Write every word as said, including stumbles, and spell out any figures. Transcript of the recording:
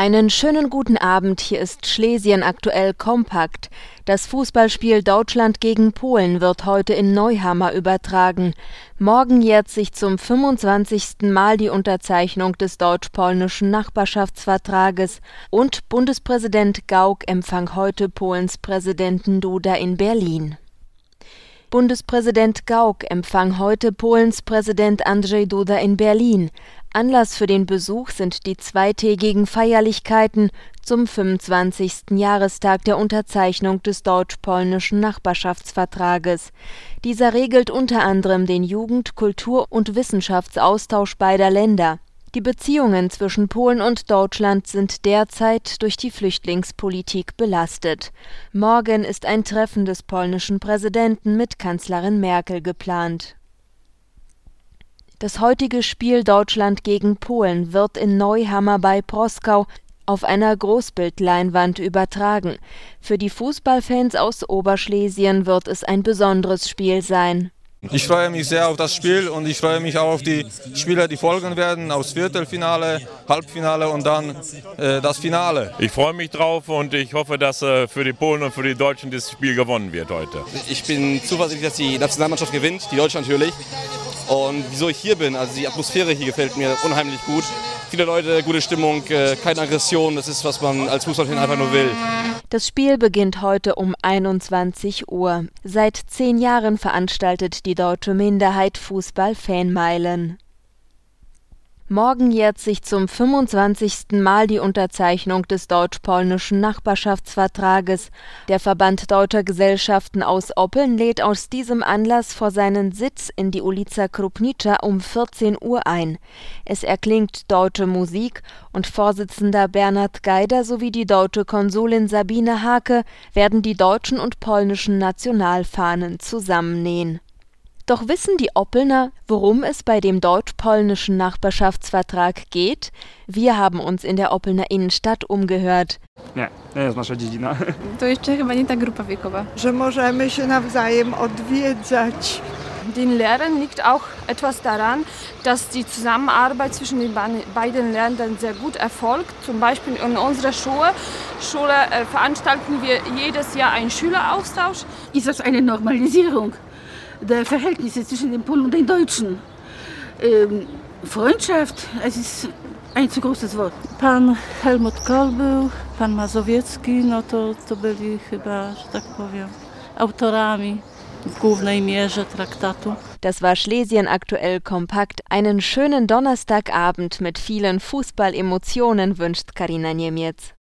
Einen schönen guten Abend, hier ist Schlesien aktuell kompakt. Das Fußballspiel Deutschland gegen Polen wird heute in Neuhammer übertragen. Morgen jährt sich zum fünfundzwanzigsten Mal die Unterzeichnung des deutsch-polnischen Nachbarschaftsvertrages und Bundespräsident Gauck empfang heute Polens Präsidenten Duda in Berlin. Bundespräsident Gauck empfang heute Polens Präsident Andrzej Duda in Berlin. Anlass für den Besuch sind die zweitägigen Feierlichkeiten zum fünfundzwanzigsten Jahrestag der Unterzeichnung des deutsch-polnischen Nachbarschaftsvertrages. Dieser regelt unter anderem den Jugend-, Kultur- und Wissenschaftsaustausch beider Länder. Die Beziehungen zwischen Polen und Deutschland sind derzeit durch die Flüchtlingspolitik belastet. Morgen ist ein Treffen des polnischen Präsidenten mit Kanzlerin Merkel geplant. Das heutige Spiel Deutschland gegen Polen wird in Neuhammer bei Proskau auf einer Großbildleinwand übertragen. Für die Fußballfans aus Oberschlesien wird es ein besonderes Spiel sein. Ich freue mich sehr auf das Spiel und ich freue mich auch auf die Spiele, die folgen werden, aufs Viertelfinale, Halbfinale und dann äh, das Finale. Ich freue mich drauf und ich hoffe, dass äh, für die Polen und für die Deutschen das Spiel gewonnen wird heute. Ich bin zuversichtlich, dass die Nationalmannschaft gewinnt, die Deutsche natürlich. Und wieso ich hier bin, also die Atmosphäre hier gefällt mir unheimlich gut. Viele Leute, gute Stimmung, äh, keine Aggression, das ist, was man als Fußballfan einfach nur will. Das Spiel beginnt heute um einundzwanzig Uhr. Seit zehn Jahren veranstaltet die deutsche Minderheit Fußball-Fanmeilen. Morgen jährt sich zum fünfundzwanzigsten Mal die Unterzeichnung des deutsch-polnischen Nachbarschaftsvertrages. Der Verband Deutscher Gesellschaften aus Oppeln lädt aus diesem Anlass vor seinen Sitz in die Ulica Krupnicza um vierzehn Uhr ein. Es erklingt deutsche Musik und Vorsitzender Bernhard Geider sowie die deutsche Konsulin Sabine Hake werden die deutschen und polnischen Nationalfahnen zusammennähen. Doch wissen die Oppelner, worum es bei dem deutsch-polnischen Nachbarschaftsvertrag geht? Wir haben uns in der Oppelner Innenstadt umgehört. Nie, nie jest nasza dziedzina. To jeszcze chyba nie ta grupa wiekowa. Że możemy się nawzajem odwiedzać. Den Lehrern liegt auch etwas daran, dass die Zusammenarbeit zwischen den beiden Ländern sehr gut erfolgt. Zum Beispiel in unserer Schule, Schule äh, veranstalten wir jedes Jahr einen Schüleraustausch. Ist das eine Normalisierung der Verhältnisse zwischen den Polen und den Deutschen? Ähm, Freundschaft, es ist ein zu großes Wort. Pan Helmut Kohl był, pan Mazowiecki, no to, to byli chyba, że tak powiem, autorami w głównej mierze traktatu. Das war Schlesien aktuell kompakt. Einen schönen Donnerstagabend mit vielen Fußballemotionen wünscht Karina Niemiec.